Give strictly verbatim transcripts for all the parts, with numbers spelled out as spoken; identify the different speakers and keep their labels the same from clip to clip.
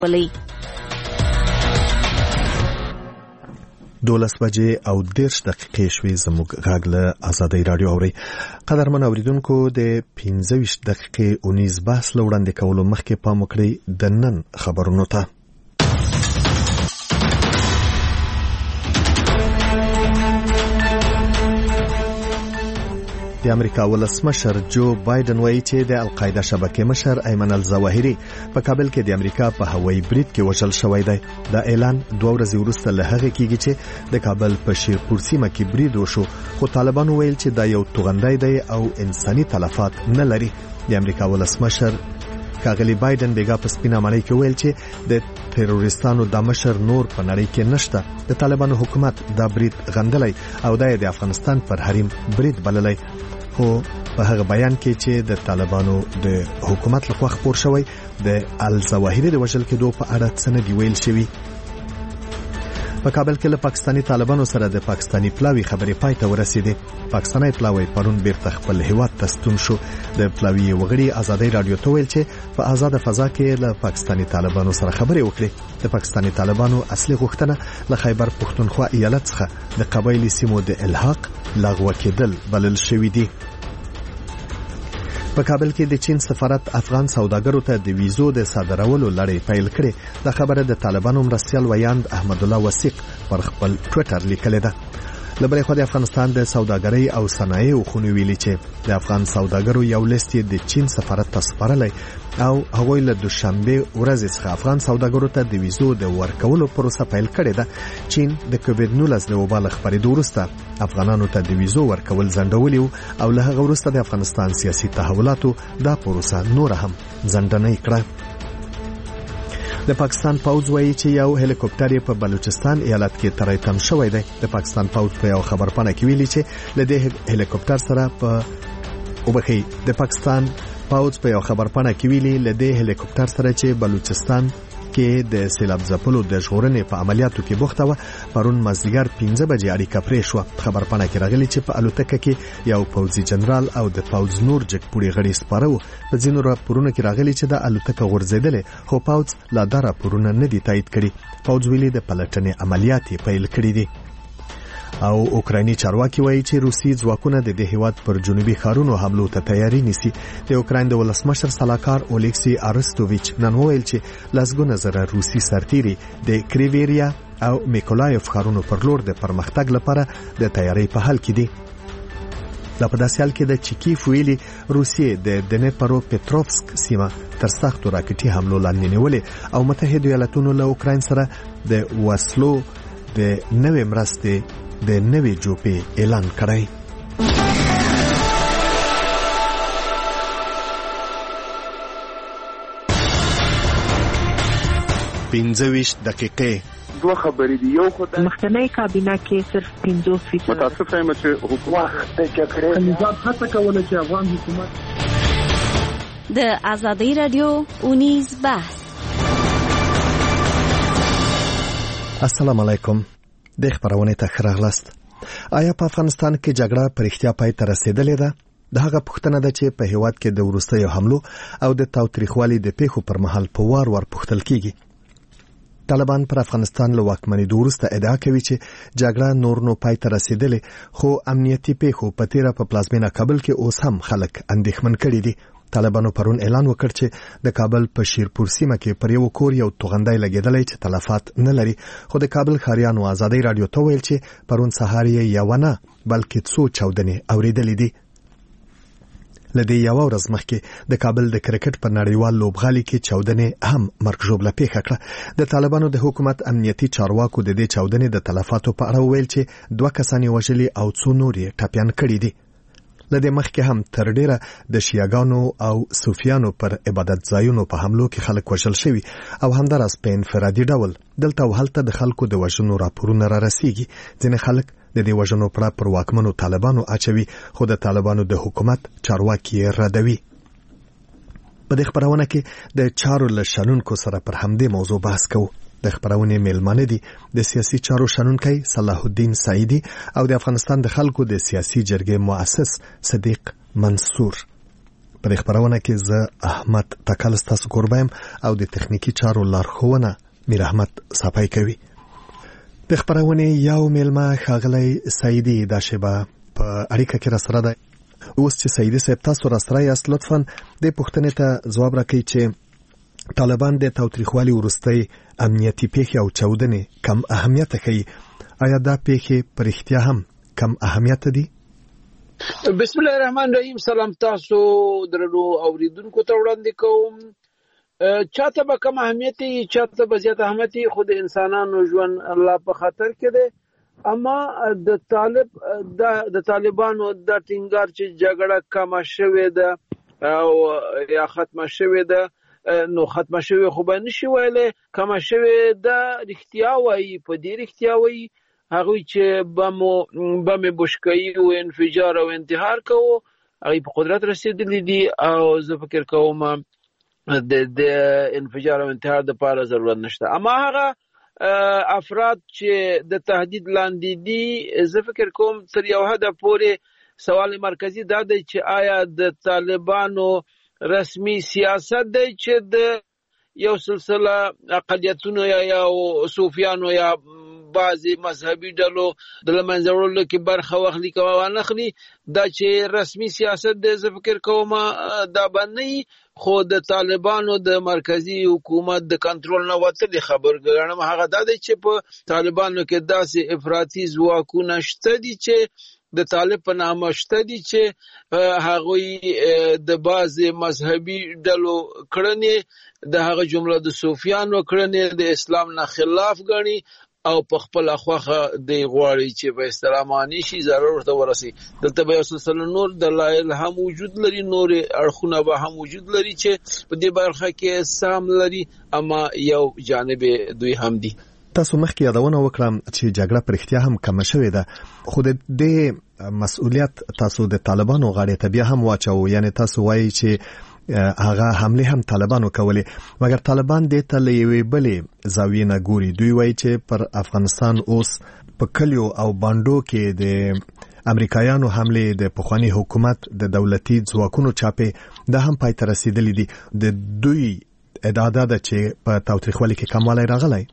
Speaker 1: ولې
Speaker 2: دولس بجې او دېرش دقیقې شوې. زموږ غږ له ازادۍ راډیو اورئ. قدرمن اوریدونکو، د پنځه ویشت دقیقې اونیز بحث له وړاندې کولو مخکې پام وکړئ د نن خبرونو ته. د امریکا ولسمشر جو بایدن وایي چې د القاعده شبکې مشر ایمن الظواهري په کابل کې د امریکا په هوایي برید کې وژل شوی دی. دا اعلان دوه ورځې وروسته له هغه کېږي چې د کابل په شیرپور سیمه کې برید وشو، خو طالبانو ویل چې دا یو توغندی دی او انساني تلفات نه لري. د امریکا ولسمشر کاغلی بایدن بیګا په سپینه مړی کې ویل چې د تروریستانو د مشر نور په نړۍ کې نشته. د طالبانو حکومت دا برید غندلی او دا د افغانستان پر حریم برید بللی. خو په هغه بیان کې چې د طالبانو د حکومت لخوا خپور شوی، د الظواهري د وژل کېدو په اړه څه نه دی ویل شوی. په کابل کې له پاکستاني طالبانو سره د پاکستاني پلاوي خبرې پای ته ورسېدې. پاکستاني پلاوي پرون بیرته خپل هیواد ته ستون شو. د پلاوي وګړي ازادۍ رادیو ته ویل چې په آزاد فضا کې له پاکستاني طالبانو سره خبرې وکړي. د پاکستاني طالبانو اصلي غوښتنه له خیبر پښتونخوا ایالت څخه د قبایلی سیمو د الحاق لغوه کېدل بلل شوی دی. په کابل کې د چین سفارت افغان سوداګرو ته د ویزو د صادرولو لړۍ پیل کړې. د خبره د طالبانو مرستیال ویاند احمد الله وثیق پر خپل ټوئیټر لیکلې ده. لبرې خو د افغانستان د سوداګرۍ او صنایعو خونې ویلي چې د افغان سوداګرو یو لیست د چین سفارت ته سپارلی او هغوی له دوشنبه ورځې څخه افغان سوداګرو ته د ویزو د ورکولو پروسه پیل کړې ده. چین د کووډ نولس د وبا له خپرېدو وروسته افغانانو ته د ویزو ورکول ځنډولي او له هغه وروسته د افغانستان سیاسي تحولاتو دا پروسه نور هم ځنډنۍ کړه. د پاکستان پوځ وایي چې یو هلیکوپټر په بلوچستان ایالت کې تریتم شوی دی. د پاکستان پوځ په یو خبرپاڼه کې ویلي چې له دې هلیکوپټر سره په وبخي د پاکستان پوځ په یو خبرپاڼه کې ویلي له دې هلیکوپټر سره چې بلوچستان کې د سیلاب ځپلو د ژغورنې په عملیاتو کې بوخته و، پرون مازدیګر پنځه بجې اړیکه پرې شوه. خبرپاڼه کې راغلي چې په الوتکه کې یو پوځي جنرال او د پوځ نور جګپوړي غړي سپاره وو. په ځینو راپورونو کې راغلي چې د الوتکه غورځېدلې، خو پوځ لا دا راپورونه نه دي تایید کړي. پوځ ویلي د پلټنې عملیات پیل کړي دي. او اوکرایني چارواکي وایي چې روسي ځواکونه د دې هیواد پر جنوبي ښارونو حملو ته تیاری نیسي. د اوکراین د ولسمشر سلاکار اولیکسی ارستوویچ نن وویل چې لسګونه زره روسي سرتیري د کریویریا او میکولایف ښارونو پر لور د پرمختګ لپاره د تیاری په حال کې دي. دا په داسې حال کې د چیکیف ویلي روسیې د دنیپرو پټروفسک سیمه تر سختو راکټي حملو لاندې نیولې او متحده ایالاتونو له اوکراین سره د وسلو د نوې مرستې د نوې جوپې اعلان کړی. پنځه ویشت دقیقې
Speaker 3: دوه خبرې دي. یو خو د
Speaker 4: مخکنی کابینه کې صرف پنځوس فیصد
Speaker 3: متاسفه یم چې حکومت د جګړې
Speaker 5: نظام هڅه کوله چې افغان حکومت
Speaker 1: د ازادۍ رادیو اونیز بحث.
Speaker 2: السلام علیکم. د خبرونه ته خراغلاست. آیا په افغانستان کې جګړه پر اختیا پای ته رسیدلې ده؟ د هغه پوښتنه ده چې په هیواد کې د وروستیو حملو او د تاوتریخوالي د پیښو پر مهال په وار وار پوښتل کیږي. طالبان پر افغانستان له واکمنۍ وروسته ادعا کوي چې جګړه نور نو پای ته رسیدلې، خو امنیتي پیښو په تیره په پلازمینه کابل کې اوس هم خلک اندېښمن کړي دي. طالبانو پرون اعلان وکړ چې د کابل په شیرپور سیمه کې پر یو کور یو توغندی لګیدلی چې تلفات نه لري. خو د کابل ښاریانو ازادۍ رادیو ته ویل چې پرون سهار یې یو نه بلکې څو چاودنې اورېدلې دي. لدې یو ورځ مخکې د کابل د کرکټ په نړیوال لوبغالي کې چاودنې هم مرګ ژوبله پیښه کړه. د طالبانو د حکومت امنیتي چارواکو د دې چاودنې د تلفاتو په اړه ویل چې دوه کسان وژلي او څو نور یې ټپیان کړي دي. لدې مخکې هم تر ډیره د شیعاګانو او صوفیانو پر عبادت ځایونو په حملو کې خلک وژل شوي او همداراز په انفرادي ډول دلته او هلته د خلکو د وژنو راپورونه را رسیږي. ځینې خلک د دې وژنو پړه پر واکمنو طالبانو اچوي، خو د طالبانو د حکومت چارواکي یې ردوي. په دې خبرونه کې د چارو له شنونکو سره پر همدې موضوع بحث کوو. د خبرونه میلمانه دي د سیاسي چارو شنونکی صلاح الدین سعیدی او د افغانستان د خلکو د سیاسي جرګې مؤسس صدیق منصور. په دې خبرونه کې زه احمد تکل ستاسو کوربایم او د تخنیکی چارو لارښوونه میر احمد صفای کوي. د خبرونه یو میلمه ښاغلی سعیدی دا شبه په اړیکه کې را سره ده. اوس چې سعیدی صاحب تاسو را سره یاست لطفاً د پوښتنې ته ځواب راکړئ چې طالبان د تاوتریخوالي وروستۍ امنیتي پیښې او چاودنې کم اهمیت ښیي. آیا دا پیښې په رښتیا هم کم اهمیت دي؟
Speaker 6: بسم الله الرحمن الرحیم. سلام تاسو درنو اوریدونکو ته وړاندې کوم. چاته به کم اهمیت وي، چاته به زیات اهمیت وي، خو د انسانانو ژوند الله په خطر کې دی. اما د طالب د طالبانو د ټینګار چې جګړه کمه شوې ده او یا ختمه شوې ده، نو ختمه شوې خو به نشي ویلې، کمه شوې ده رښتیا وایي. په دې رښتیا وایي هغوی چې بمو بمې بشکوي او انفجار او انتحار کوو، هغوی په قدرت رسېدلي دي او زه فکر کوم د د انفجار او انتحار دپاره ضرورت نشته. اما هغه افراد چې د تهدید لاندې دي، زه فکر کوم تر یو حده پورې سوال مرکزي دا دی چې آیا د طالبانو رسمي سیاست دی چې د یو سلسله اقلیتونو یا یو صوفیانو یا بعضی مذهبي ډلو د لمنځه وړلو کې برخه واخلي که وانخلي، دا چې رسمي سیاست دی زه فکر کوم دا به نه وي. خو د طالبانو د مرکزي حکومت د کنټرول نه وتلې خبر ګڼم هغه دا دی چې په طالبانو کې داسې افراطي ځواکونه شته دي چې د طالب په نامه شته دي چې هغوی د بعضې مذهبي ډلو کړنې د هغه جمله د صوفیانو کړنې د اسلام نه خلاف ګڼي او په خپله خوښه دی غواړي چې په اصطلاح معنی شي، ضرر ورته ورسي. دلته به یو سلسله نور دلایل هم وجود لري، نورې اړخونه به هم وجود لري چې په دې برخه کې سهم لري، اما یو جانب دوی هم دي.
Speaker 2: تاسو مخکې یادونه وکړم چې جګړه په رښتیا هم کمه شوې ده، خو د دې مسؤلیت تاسو د طالبانو غاړې ته بیا هم واچوو. یعنی تاسو وایي چې هغه حمله هم طالبانو کولې، مګر طالبان دې ته له یوې بلې زاویې نه ګوري. دوی وایي چې پر افغانستان اوس په کلیو او بانډو کې د امریکایانو حمله د پخوانی حکومت د دولتي ځواکونو چاپې دا هم پای ته رسیدلې دي. د دوی ادعا ده چې په تاوتریخوالي کې کموالی راغلی.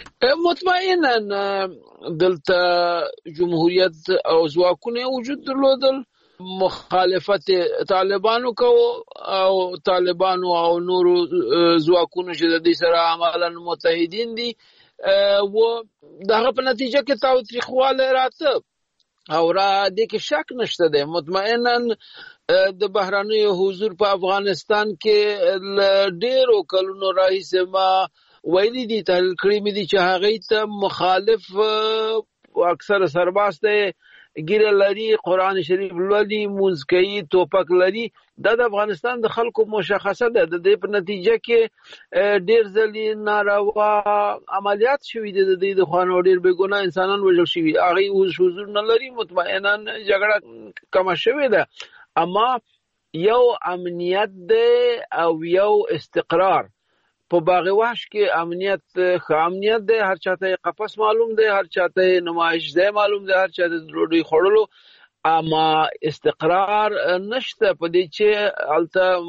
Speaker 6: مطمئنا دلته جمهوریت او ځواکونه وجود درلودل، مخالفت طالبانو کو او طالبانو او نورو ځواکونو چې د دې سره عملاً متحدین دي و دغه په نتیجه کې تاوتریخوالی راته او را دې کې شک نشته دی. مطمئنا د بهرنیو حضور په افغانستان کې ډېرو کلونو راهیسې ما ویلي دي، تحلیل کړي مې دي چې هغوی ته مخالف اکثر سرباز دی، ګیره لري، قرآن شریف لولي، مونځ کوي، توپک لري. دا د افغانستان د خلکو مشخصه ده. د دې په نتیجه کې ډېر ځلې ناروا عملیات شوي دي د دې د خوا نه، ډېر بېګناه انسانان وژل شوي. هغوی اوس حضور نه لري. مطمئنا جګړه کمه شوې ده، اما یو امنیت دی او یو استقرار. په باغ وحش کې امنیت ښه امنیت دی، هر چاته قفس معلوم دی، هر چاته نمایش ځای معلوم دی، هر چاته ډوډۍ خوړلو، اما استقرار نشته. په دې چې هلته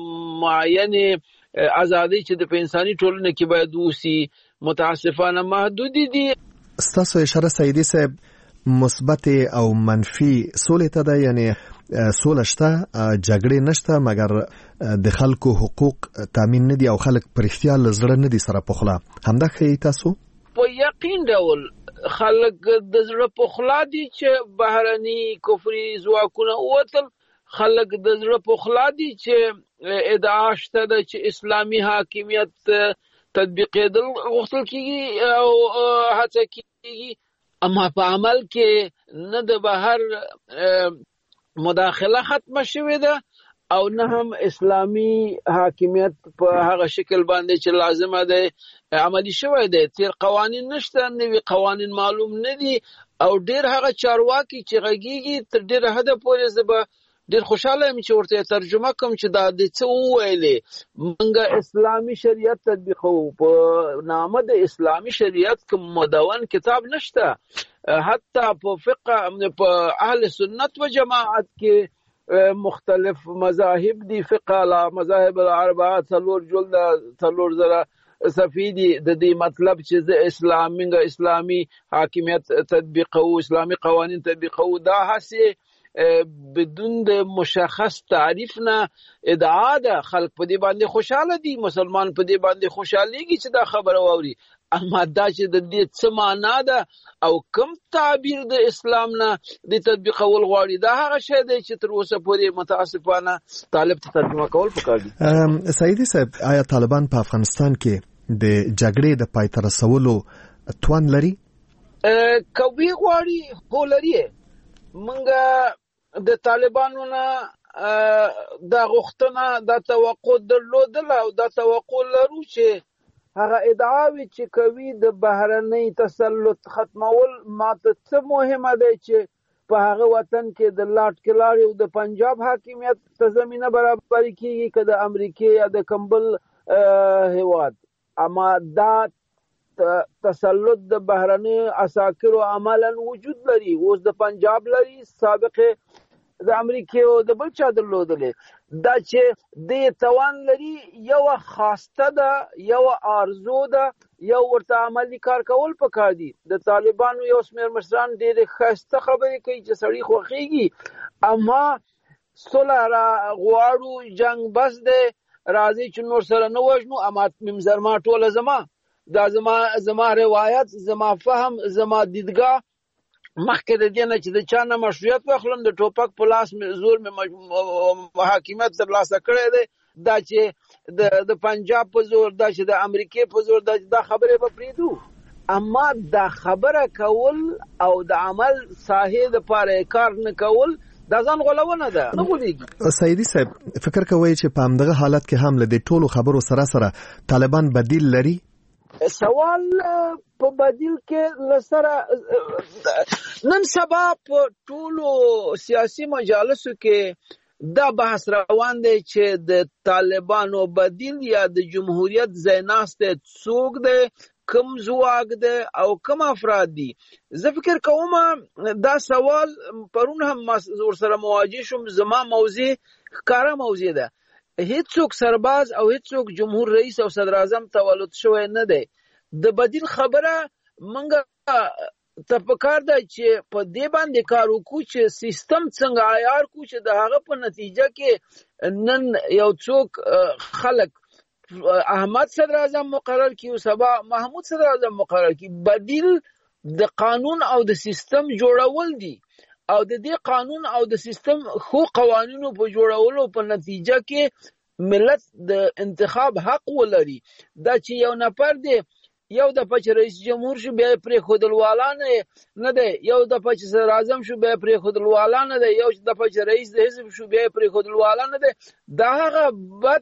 Speaker 6: معینې ازادۍ چې د په انساني ټولنه کې باید اوسي متاسفانه محدودې دي.
Speaker 2: ستاسو اشاره سعیدي صاحب مثبت او منفي سولې ته ده، یعنی سوله شته، جګړې نشته، مګر د خلکو حقوق تامین نه دي او خلک په رښتیا له زړه نه دي سره پخلا. همدا ښیي تاسو؟
Speaker 6: په یقین ډول خلک د زړه پخلا دي چې بهرني کفري ځواکونه ووتل. خلک د زړه پخلا دي چې ادعا شته ده چې اسلامي حاکمیت تطبیقېدل غوښتل کېږي او هڅه کېږي، اما په عمل کې نه د بهر مداخله ختمه شوې ده او نه هم اسلامي حاکمیت په هغه شکل باندې چې لازمه ده عملی شوی دی. تیر قوانین نشته، نوي قوانین معلوم نه دي او ډېر هغه چارواکي چې غږیږي تر ډېره حده پورې زه به ډېر خوشحاله یم چې ورته ترجمه کوم چې دا د څه وویلې. موږ اسلامي شریعت تطبیقوو، په نامه د اسلامي شریعت کوم مدون کتاب نشته. حتی په فقه په اهل سنت و جماعت کې مختلف مذاهب دي، فقه لا مذاهب الاربعه څلور جلد څلور زره صفحې دي. د دې مطلب چې د اسلامي اسلامي حاکمیت تطبیقو، اسلامي قوانین تطبیقو، دا هسه بدون د مشخص تعریف نه ادعا ده. خلک په دې باندې خوشاله دي، مسلمان په دې باندې خوشاليږي چې دا خبره واوري، اما دا چې د دې څه معنا ده او کوم تعبیر د اسلام نه د تطبیقول غواړي، دا هغه شی دی چې تر اوسه پورې متاسفانه طالب ته ترجمه کول پکار دي.
Speaker 2: سعیدی صاحب، آیا طالبان په افغانستان کې د جګړې د پای ته رسولو توان لري؟
Speaker 6: کوي غواړي خو لري. منګه د طالبانو نه دا غوښتنه د توقع درلودله او د توقع لرو چې هغه ادعاوي چې کوي د بهرنۍ تسلط ختمول ماته څه مهمه ده چې په هغه وطن کې د لاټ کلاري او د پنجاب حاکمیت ته زمينه برابر کیږي که د امریکای یا د کمبل هیواد. اما دا تسلط د بهرنۍ عساکرو عملاً وجود لري. اوس د پنجاب لري، سابقه د امریکای او د بل چا درلودلې. دا چې د توان لري یو خواسته ده، یو ارزو ده، یو ورته عملی کار کول پکار دي. د طالبانو یو شمېر مشران ډېرې ښایسته خبرې کوي چې سړی خوښېږي، اما صلح را غواړو، جنگ بس دی، راځي چې نور سره نه وژنو. اما ممزرما ټوله زما دا زما زما روایت، زما فهم، زما دیدګاه مخکې د دې نه چې د چا نه مشروعیت واخلم، د ټوپک په لاس زور مې حاکمیت ترلاسه کړی دی، دا چې د پنجاب په زور، دا چې د امریکای په زور، دا خبرې به پرېږدو. اما دا خبره کول او د عمل ساحې دپاره کار نه کول دا ځان غولونه ده، نه غولېږي.
Speaker 2: سعیدي صاحب، فکر کوئ چې په همدغه حالت کې هم له دې ټولو خبرو سره سره طالبان بدیل لري؟
Speaker 6: سوال په بدیل کې لسره نن سبا په ټولو سیاسي مجالسو کې دا بحث روان دی چې د طالبانو بدیل یا د جمهوریت ځایناست څوک دی، کم ځواک دی او کم افراد دي. زه فکر کوم دا سوال پرون هم ورسره مواجه شوم، زما موضوع ښکاره موضوع ده. هیڅوک سرباز او هیڅوک جمهور رئیس او صدر اعظم تولد شوی نه دی. د بدیل خبره منګه ته پکار ده چې په دې باندې کار وکړو چې سیستم څنګه عیار کو چې د هغه په نتیجه کې نن یو څوک خلک احمد صدر اعظم مقرر کی او سبا محمود صدر اعظم مقرر کی. بدیل د قانون او د سیستم جوړول دي او د دې قانون او د سیستم خو قوانینو په جوړولو په نتیجه کې ملت د انتخاب حق ولري. دا چې یو نفر دی یو د پچ رئیس جمهور شو بیا پرې خودلوالانه نه دی، یو د پچ صدر اعظم شو بیا پرې خودلوالانه دی، یو د پچ رئیس د حزب شو بیا پرې خودلوالانه دی. دا هغه بد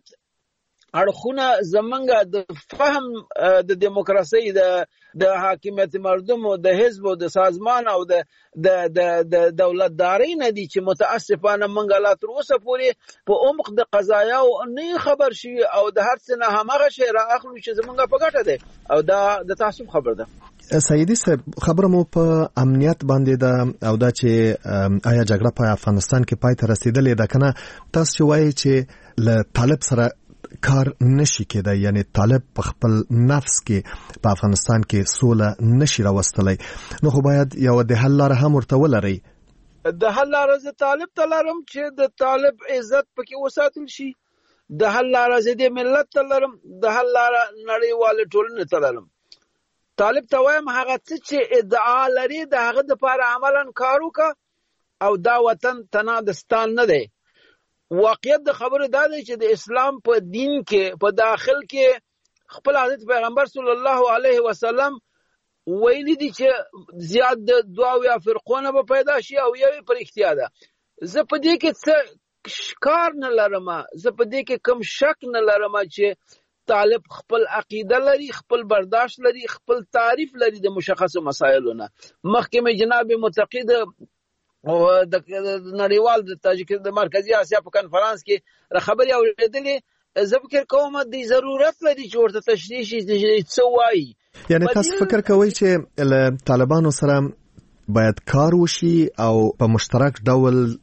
Speaker 6: اړخونه زمونږ د فهم د دیموکراسي د د حاکمیت مردم او د حزب او د سازمان او د د د دولتداري نه دي چې متاسفانه مونږ لا تر اوسه پورې په عمق د قضایا او نه خبر شي او د هر څه نه همغه شی را اخلو چې زمونږ په ګټه ده او دا د تعصب خبر ده.
Speaker 2: سعیدی صاحب، خبره مو په امنیت باندې ده او دا چې آیا جګړه په افغانستان کې پای ته رسیدلې ده کنه؟ تاسو وایي چې له طالب سره کار نشي کېدای، یعنی طالب په خپل نفس کې په افغانستان کې سوله نشي راوستلی، نو خو باید یو د حل لاره هم ورته ولرئ.
Speaker 6: د حل لاره زه طالب ته لرم چې د طالب عزت پکې وساتل شي، د حل لاره زه د ملت ته لرم، د حل لاره نړیوالې ټولنې ته لرم. طالب ته وایم هغه څه چې ادعا لري د هغه دپاره عملاً کار وکړه او دا وطن تنادستان نه دی. واقعیت د خبره دا دی چې د اسلام په دین کې په داخل کې خپل حضرت پیغمبر صلی الله علیه وسلم ویلي دي چې زیات د دوه یا فرقونه به پیدا شي او یو پر اختیار ده. زه په دې کې څه کار نه لرم، زه په دې کې کوم شک نه لرم چې طالب خپل عقیده لري، خپل برداشت لري، خپل تعریف لري د مشخصو مسایلو نه. مخکې مې جناب متقی د او د نړیوال د تاجکستان د مرکزی اسیا په کانفرنس کې خبري اوریدلې. زه فکر کوم د ضرورت لري چې ورته تشریح شي څه وایي.
Speaker 2: یعنی تاسو فکر کوئ چې له طالبانو سره باید کار وشي او په مشترک ډول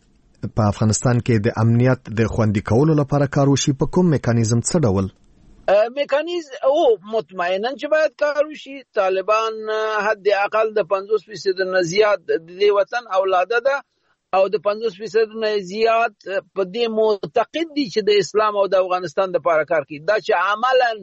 Speaker 2: په افغانستان کې د امنیت د خوندي کولو لپاره کار وشي په کوم میکانیزم څه ډول
Speaker 6: میکانیزم او مطمئنا چې باید کار وشي. طالبان حد اقل د پنځوس فیصد نه زیات د دې وطن اولاده ده او د پنځوس فیصد نه زیات په دې معتقد دي چې د اسلام او د افغانستان لپاره کار کوي. دا چې عملاً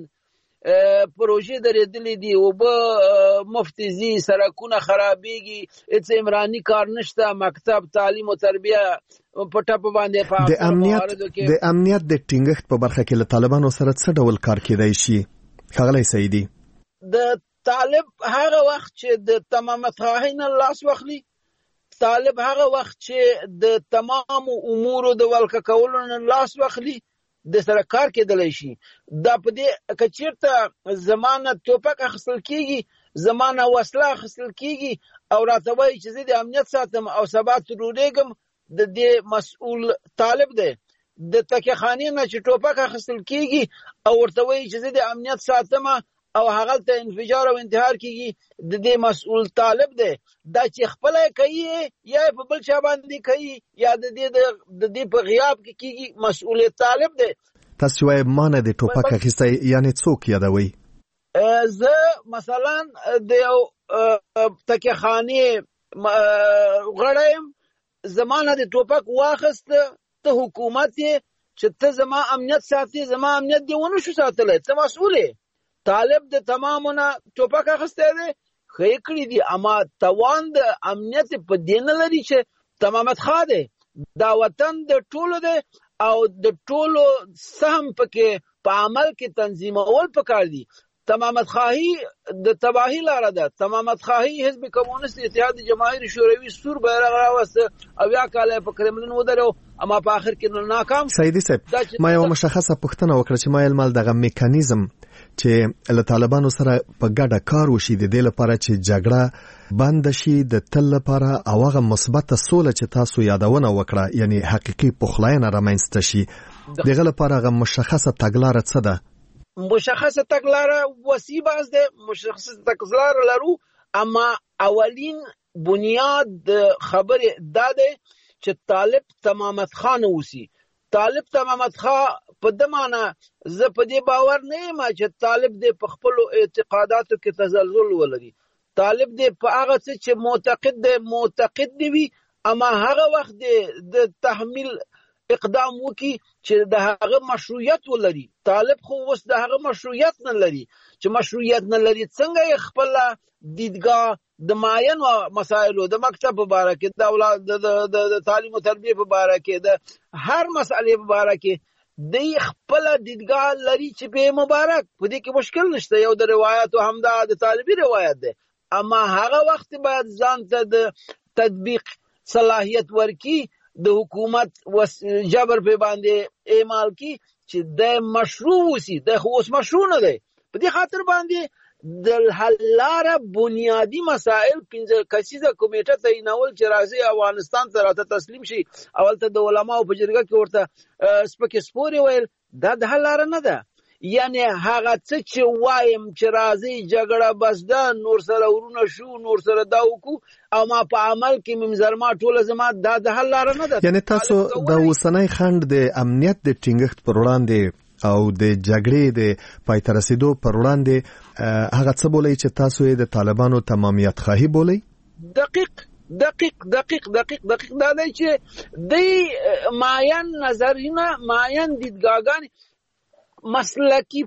Speaker 6: پروژې درېدلې دي او به مفت زی سرکونه خرابېږي، هېڅ عمراني کار نشته، مکتب تعلیم او تربیه په ټپه باندې په
Speaker 2: د امنیت د امنیت د ټینګښت په برخه کې له طالبانو سره څه ډول کار کېدای شي ښاغلی سعیدي؟
Speaker 6: د طالب هغه وخت چې د تمامت خواهۍ نه لاس واخلي، طالب هغه وخت چې د تمام امورو د ولکه کولو نه لاس واخلي د سره کار کېدلی شي. دا په دې که چېرته زمانه توپک اخیستل کېږي، زمانه وسله اخیستل کېږي او راته وایي چې زه د امنیت ساتم او سبا ترورېږم، د دې مسؤل طالب دی. د تکیه خانې نه چې ټوپک اخیستل کېږي او ورته وایي چې زه د امنیت ساتم او هغلته انفجار او انتحار کېږي، د دې مسؤل طالب دی. دا چې خپله کوي یا په بل چا باندې کوي یا د دې د دې په غیاب کې کېږي، مسؤل طالب دی.
Speaker 2: تاسو چې وایي ما نه د ټوپک اخیستی، یعنې څوک یادوئ؟
Speaker 6: زه مثلا د یو تکیه خانې غړی یم، زما نه د ټوپک واخیسته، ته حکومت یې چې ته زما امنیت ساتي، زما امنیت دې ونه شو ساتلی، ته مسؤل یې. طالب د تمامونه ټوپک اخیستی دی، ښه یې کړي دي، اما توان د امنیت په دې نه لري چې تمامت خواه دی. دا وطن د ټولو دی او د ټولو سهم پکې په عمل کې تنظیمول پکار دي. تمامت خواهی د تباهی لاره ده. تمامت خواهی حزب کمونیست اتحاد جماهیر شوروي سور بیرغ راوسته او یا کاله په کرملین ودرو، اما په آخر کې ناکام.
Speaker 2: سعیدي صاحب، ما یو مشخصه پوښتنه وکړه چې ما یې مال دغه میکانیزم چې له طالبانو سره په ګډه کار وشي د دې لپاره چې جګړه بند شي د تل لپاره او هغه مثبته سوله چې تاسو یادونه وکړه، یعنی حقیقي پخلاینه رامنځته شي، دغه لپاره هغه مشخصه تګلاره څه ده؟
Speaker 6: مشخصه تګلاره وسیع باز ده، مشخصه تګلاره لرو، اما اولین بنیاد د خبرې دا ده چې طالب تمامت خان اوسي. طالب تمامت خواه په د معنی زه په دې باور نه یم چې طالب دې په خپلو اعتقاداتو کې تزلزل ولري. طالب دې په هغه څه چې معتقد دی معتقد دی وي، اما هغه وخت دې د تحمیل اقدام وکي چې د هغه مشروعیت ولري. طالب خو اوس د هغه مشروعیت نه لري، چې مشروعیت نه لري څنګه یې خپله دیدګاه د معین مسایلو د مکتب په باره کې، د اولاد د تعلیم او تربیه په باره کې، د هر مسئلې په باره کې دی خپله دیدګاه لري چې په مبارک په دې کې مشکل نشته. یو د روایاتو همدا د طالبي روایت دی، اما هغه وخت باید ځان ته د تطبیق صلاحیت ورکی، د حکومت جبر په باندې اعمال کی چې د مشروع وسی. د خو اوس مشروع نه دی. په دې خاطر باندې د حل لاره بنیادی مسائل پنځه کسیزه کمیټه تعینول چې راځي افغانستان ته راته تسلیم شي، اول ته د علماو په جرګه کې ورته سپکې سپورې ویل، دا د حل لاره نه ده. یعنی هغه څه چې وایم چې راځي جګړه بس ده، نور سره ورونه شو، نور سره دا وکړو، او ما په عمل کې ممزرما ټوله زما، دا د حل لاره نه ده.
Speaker 2: یعنی تاسو د اوسنۍ خنډ د امنیت د ټینګښت پر وړاندې او د جګړې د پای ته رسیدو پر وړاندې هغه څه بولئ چې تاسو یې د طالبانو تمامیت خواهي بولئ؟
Speaker 6: دقیق دقیق دقیق دقیق دقیق دا دی چې د معین نظرونه، معین دیدګاهګانې، مسلکی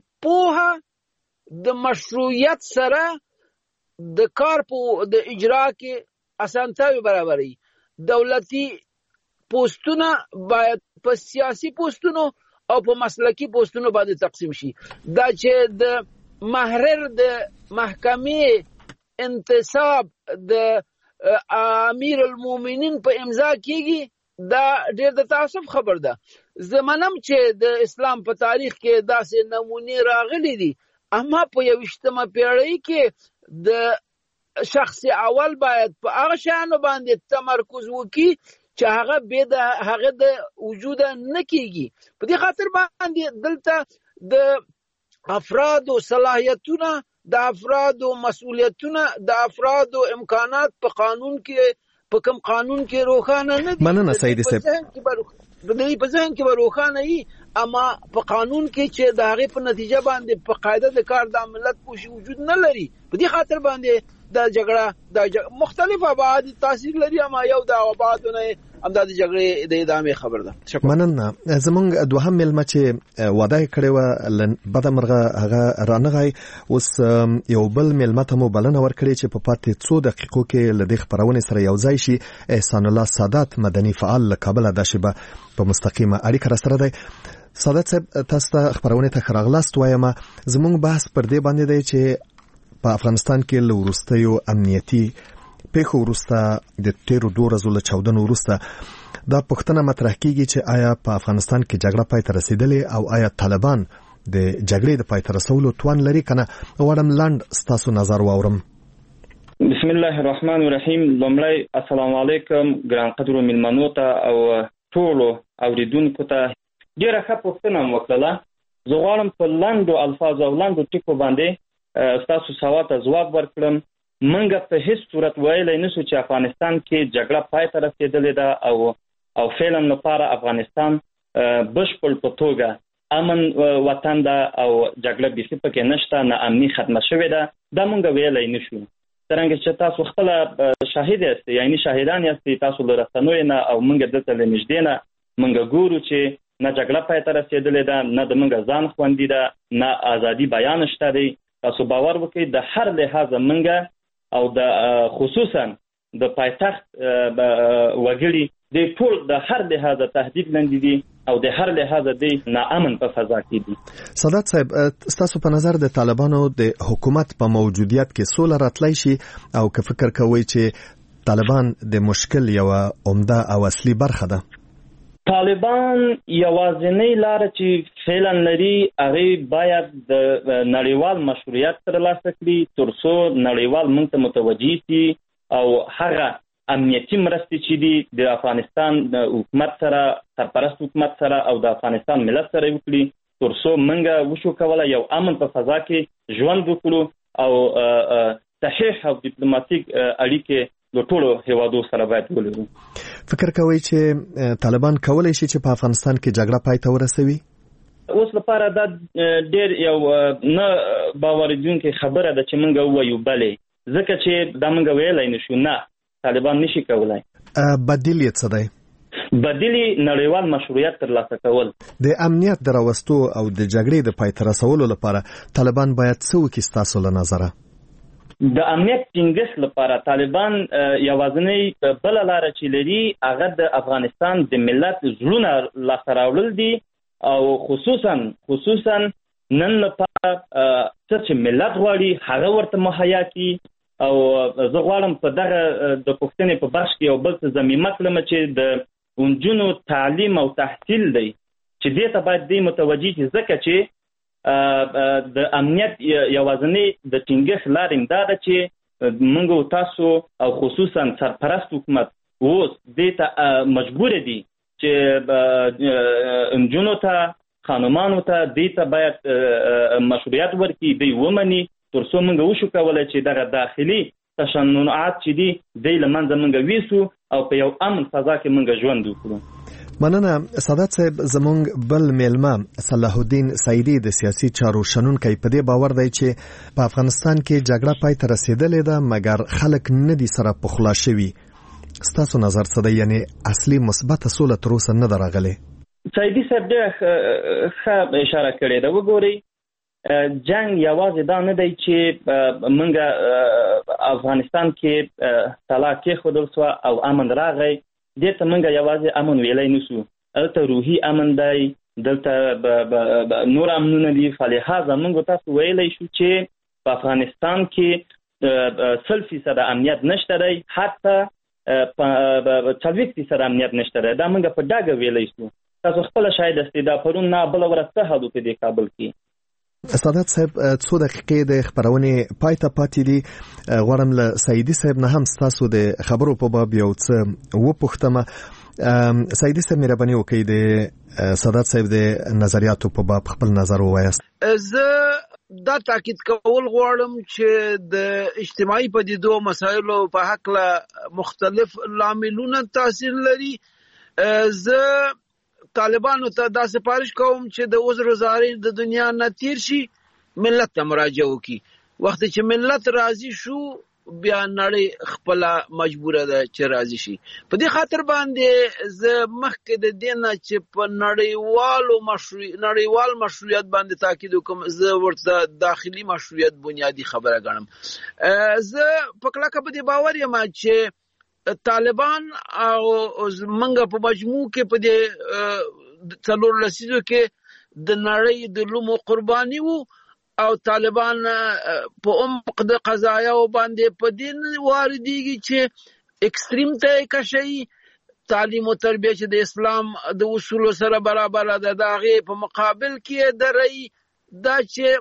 Speaker 6: پوهه د مشروعیت سره د کار په د اجرا کې اسانتیاوې برابروي. دولتي پوسټونه باید په سیاسي پوسټونو او په مسلکی پوسټونو باندې تقسیم شي. دا چې د محرر د محکمې انتصاب د امیر المؤمنین په امضا کېږي، دا ډېر د تعصب خبر ده. زه منم چې د اسلام په تاریخ کې داسې نمونې راغلي دي، اما په یویشتمه پیړۍ کې د شخص اول باید په هغه شیانو باندې تمرکز وکړي چې هغه به د هغه د وجود نه کېږي. په دې خاطر باندې دلته د افرادو صلاحیتونه، د افرادو مسؤلیتونه، د افرادو امکانات په قانون کې په کوم قانون کې روښانه نه دي.
Speaker 2: مننه سیدي صاحب.
Speaker 6: د دې په ذهن کې به روښانه وي، اما په قانون کې چې د هغې په نتیجه باندې په قاعده د کار د ملت پوشي وجود نه لري. په دې خاطر باندې د جګړه د مختلف ابعاد تاثیر لري، اما یو د ابعادونه همدا د جګړې د ادامې خبر ده.
Speaker 2: مننه. زمونږ دوهم مېلمه چې وعده یې کړې وه بده مرغه هغه رانغی، اوس یو بل مېلمه ته مو بلنه ورکړې چې په پاتې څو دقیقو کې له دې خپرونې سره یو ځای شي. احسان الله سادات مدني فعال له کابله دا شیبه په مستقیمه اړیکه راسره دی. سادات صاحب تاسو ته خبرونه ته ښه راغلاست وایم. زموږ بحث پر دې باندې دی چې په افغانستان کې له وروستیو امنیتي پیښو وروسته د تیرو دوه ورځو له چاودنو وروسته دا پوښتنه مطرح کیږي چې آیا په افغانستان کې جګړه پای ته رسیدلې او آیا طالبان د جګړې د پای ته رسولو توان لري کنه. غواړم لاند ستاسو نظر واورم.
Speaker 7: بسم الله الرحمن الرحیم. لومړی السلام علیکم ګران قدرو مېلمنو ته او ټولو اوریدونکو ته ډیره ښه پوښتنه مو وکړله. زه غواړم په لاندو الفاظو او لاندو ټکو باندې ستاسو سوال ته ځواب ورکړم. موږ په هیڅ صورت ویلی نشو چې افغانستان کې جګړه پای ته رسېدلې ده او او فعلا لپاره افغانستان بشپړ په توګه امن وطن ده او جګړه بیخي پکې نشته، نه امني ختمه شوې ده. دا موږ ویلی نشو. څرنګه چې تاسو خپله شاهد یاست، یعنی شاهدان یاست تاسو له رسنیو نه او موږ دلته له نږدې نه موږ ګورو چې نه جګړه پای ته رسېدلې ده، نه د موږ ځان خوندي ده، نه ازادي بیان شته دی. تاسو باور وکړئ د هر لحاظه موږ او د خصوصا د پایتخت وګړي د ټول د هر لحاظه تهدید لاندې دي او د هر لحاظه د ناامن په فضا کې دي.
Speaker 2: سادات صاحب، تاسو په نظر د طالبانو د حکومت په موجودیت کې سوله راتلی شي او که فکر کوئ چې طالبان د مشکل یو عمده او اصلي برخه ده؟
Speaker 7: طالبان یوازینی لاره چې فعلا لري هغه باید د نړیوال مشروعیت ترلاسه کړي تر څو نړیوال موږ ته متوجه شي او هغه امنیتي مرستې چې دي د افغانستان حکومت سره، سرپرست حکومت سره او د افغانستان ملت سره وکړي تر څو موږ وشو کولی یو امن په فضا کې ژوند وکړو او صحیح او ډیپلوماټیک اړیکې له ټولو هیوادو سره باید ولرو.
Speaker 2: فکر کوئ چې طالبان کولی شي چې په افغانستان کې جګړه پای ته ورسوي؟
Speaker 7: اوس لپاره دا ډېر یو نه باورېدونکې خبره ده چې موږ ووایو بلې، ځکه چې دا موږ ویلی نشو نه، طالبان نشي کولی.
Speaker 2: بدیل یې څه دی؟
Speaker 7: بدیل یې نړیوال مشروعیت ترلاسه کول.
Speaker 2: د امنیت د راوستو او د جګړې د پای ته رسولو لپاره طالبان باید څه وکړي ستاسو له نظره؟
Speaker 7: د امنیت ټینګښت لپاره طالبان یوازینی بله لاره چې لري هغه د افغانستان د ملت زړونه لاسته راوړل دي او خصوصا خصوصا نن لپاره څه چې ملت غواړي هغه ورته مهیا کړي. او زه غواړم په دغه د پوښتنې په بخش کې یو بل څه ضمیمه کړم چې د نجونو تعلیم او تحصیل دی چې دې ته باید دی متوجه شي، ځکه چې د امنیت یوازینی د ټینګښت لارې دا ده چې موږ تاسو او خصوصا سرپرست حکومت اوس دې ته مجبور دي چې نجونو ته، خانمانو ته دې ته باید مشروعیت ورکړي، دوی ومني تر څو موږ وشو کولی چې دغه داخلي تشنعات چې دي دی له منځه موږ ویسو او په یو امن فضا کې موږ ژوند وکړو.
Speaker 2: مننه. سادات صاحب، زمونږ بل میلمه صلاح الدین سعیدي د سیاسي چارو شنونکی په دې باور دی چې په افغانستان کې جګړه پای ته رسېدلې ده مګر خلک نه دي سره پخلا شوي. ستاسو نظر څه دی؟ یعنی اصلي مثبته سوله تر اوسه نه ده راغلې.
Speaker 7: سعیدي صاحب ډېره ښه اشاره کړې ده. وګورئ، جنگ یوازې دا نه دی چې موږ افغانستان کې طلا کېښودل سوه او امن راغی، دې ته موږ یوازې امن ویلی نشو. دلته روحي امن دی، دلته نور امنونه دي. فلهذا موږ تاسو ویلی شو چې په افغانستان کې سل فیصد امنیت نشته دی، حتی څلوېښت فیصد امنیت نشته دی. دا موږ په ډاګه ویلی شو. تاسو خپله شاید استې دا پرون نه بله ورځ څه حال وکړې دې کابل کې.
Speaker 2: سادات صاحب، څو دقیقې د خبرونې پای ته پاتې دي. غواړم له سعیدي صاحب نه هم ستاسو د خبرو په باب یو څه وپوښتم. سعیدي صاحب، مهرباني وکړئ د سادات صاحب د نظریاتو په باب خپل نظر ووایاست.
Speaker 6: زه دا تاکید کول غواړم چې د اجتماعي پدیدو مسایلو په حق له مختلف لاملونه تاثیر لري. زه طالبانو ته دا سپارښت کوم چې د عذر زارین د دنیا نه تیر شي، ملت ته مراجعه وکړي. وخت چې ملت راضي شو بیا نړۍ خپل مجبوره ده چې راضي شي. په دې خاطر باندې زه مخکې د دې نه چې په نړیوالو مشروعیت نړیوال مشروعیت باندې تاکید وکم، زه ورته داخلي مشروعیت بنیادی خبره ګڼم. زه په کلکه په دې باور یم چې طالبان او منګه په مجموع کې په دې څلور لسیزو کې د نړۍ د لومو قرباني وو او طالبان په عمق د قضایا باندې په دین واردېږي چې ایکستریم ته کشي تعلیم او تربیه چې د اسلام د اصول سره برابر ده، دغه په مقابل کې درې دا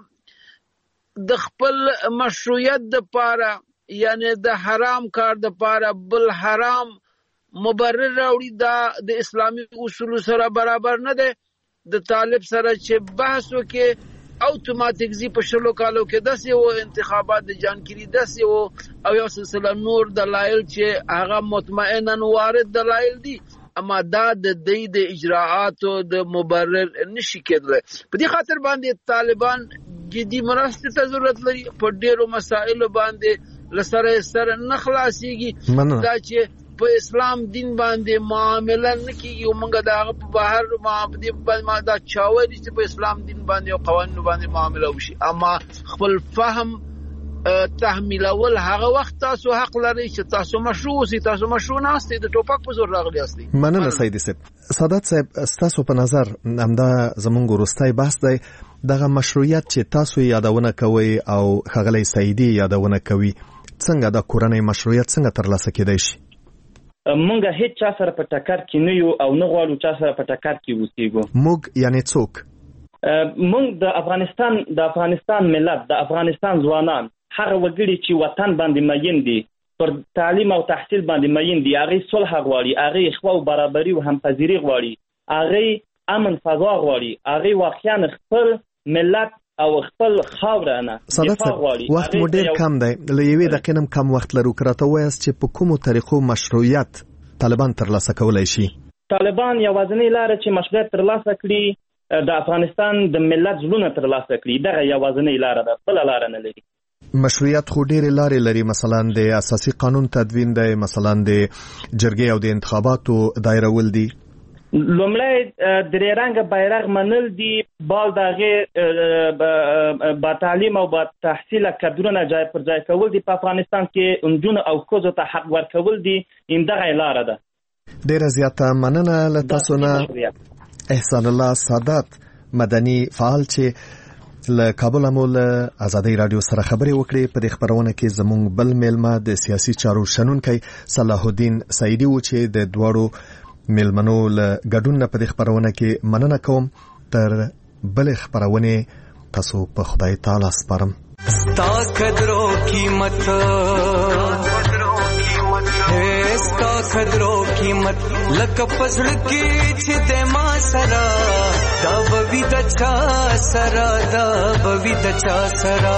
Speaker 6: چې د خپل مشروعیت د پاره یعنی د حرام کار د پاره بل حرام مبرر راوړي، دا د اسلامي اصول سره برابر نه ده. د طالب سره چې بحث وکړي اوتوماتیک زی په شلو کالو کې داسې و انتخابات د جانګيري داسې و او یو سلسله نور دلایل چې هغه مطمئنا وارد دلایل دي، اما دا د دې د اجراءاتو د مبرر نشي کېدل. په دې خاطر باندې طالبان جدي مرستې ته ضرورت لري. په ډیرو مسایلو باندې لسره سره نه خلاصيږي، دا چې په اسلام دین باندې معامله نه کیږي او موږ دا په بهر باندې ما دا چاوي چې په اسلام دین باندې او قوانینو باندې معامله وشي، اما خپل فهم تحمیل اول هغه وخت تاسو حق لري چې تاسو مشروع سي، تاسو مشروع نه استئ، د ټوپک په زور راغلي استئ.
Speaker 2: مننه سید صاحب. سادات صاحب، تاسو په نظر همدا زمونږ وروستۍ بحث دی، دغه مشروعیت چې تاسو یادونه کوي او خغلی سیدی یادونه کوي، څنګه د کورنۍ مشروعیت څنګه ترلاسه کېدای شي؟
Speaker 7: مونږ هیڅ چا سره په ټکر کې نه یو او نه غواړو چا سره په ټکر کې اوسېږو.
Speaker 2: موږ یعنی څوک؟
Speaker 7: مونږ د افغانستان د افغانستان ملت، د افغانستان ځوانان، هغه وګړي چې وطن باندې مین دي، پر تعلیم او تحصیل باندې مین دي، هغه صلح غواړي، هغه اخوه او برابري او همپذیری غواړي، هغه امن فضا غواړي، هغه واقعا خپل ملت او خپل خاورانه
Speaker 2: دفاع غواړي. وخت مو ډیر کم دی، له یوې دقیقې هم کم وخت لرو. کراته وایاست چې په کومو طریقو مشروعیت طالبان ترلاسه کولی شي؟
Speaker 7: طالبان یوازینۍ لاره چې مشروعیت ترلاسه کړي د افغانستان د ملت زړونه ترلاسه کړي، دغه یوازینۍ لاره ده، بله لاره نه لري.
Speaker 2: مشروعیت خو ډېرې لارې لري، مثلا د اساسي قانون تدوین دی، مثلا د جرګې او د انتخاباتو دایرول دي.
Speaker 7: لومړی درې رنګه بیرغ منل دي، بال دغه با تعلیم او با تحصیل کډرونه جای پر ځای کول دي. په افغانستان کې نجونو او ښځو ته حق ورکول دي، همدغه لاره ده.
Speaker 2: ډېره زیاته مننه له تاسو نه احسان الله سادات، مدني فعال چې له کابل مو له آزادۍ رادیو سره خبرې وکړې. په دې خبرونه کې زموږ بل میلمه د سیاسي چارو شنونکی صلاح الدین سعیدي و چې د دواړو میلمنو له ګډون نه په دې خبرونه کې مننه کوم. تر بلې خبرونه تاسو په خدای تعالی سپارم.
Speaker 8: ستا قدرو قیمت ستا قدرو قیمت لکه پزړ کې چې د ما سره دا بوي د چا سره دا بوي د چا سره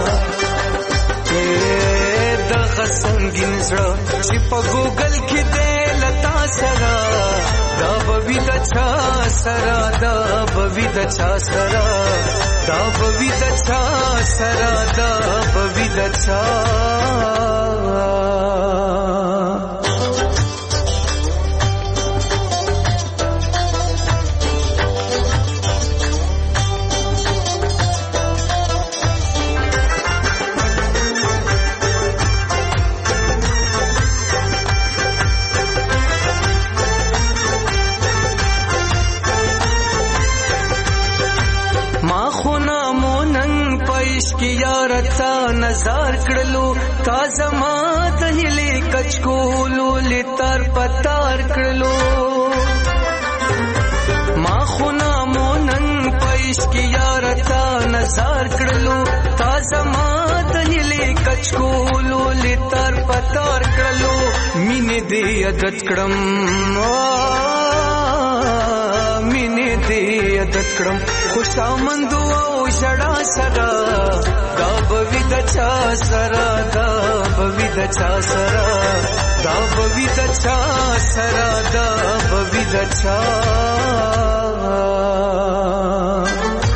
Speaker 8: د خسنګین زړه چې په ګوګل کې د لتا سره دا بوي د چا سره دا بوي د چا سره دا بوي د چا سره دا بوي د چا. نظر کړلو تا زما د هلي کچکولو لتر پتار کړلو ما خو نامو نن پېش کی یار تا نظر کړلو تا زما د هلي کچکولو لتر پتار کړلو مینه دې عادت کړم مینه دې عادت کړم خوشامند او ژړا سره دا بوي د چا سره دا بوي د چا سره دا بوي د چا سره دا بوي د چا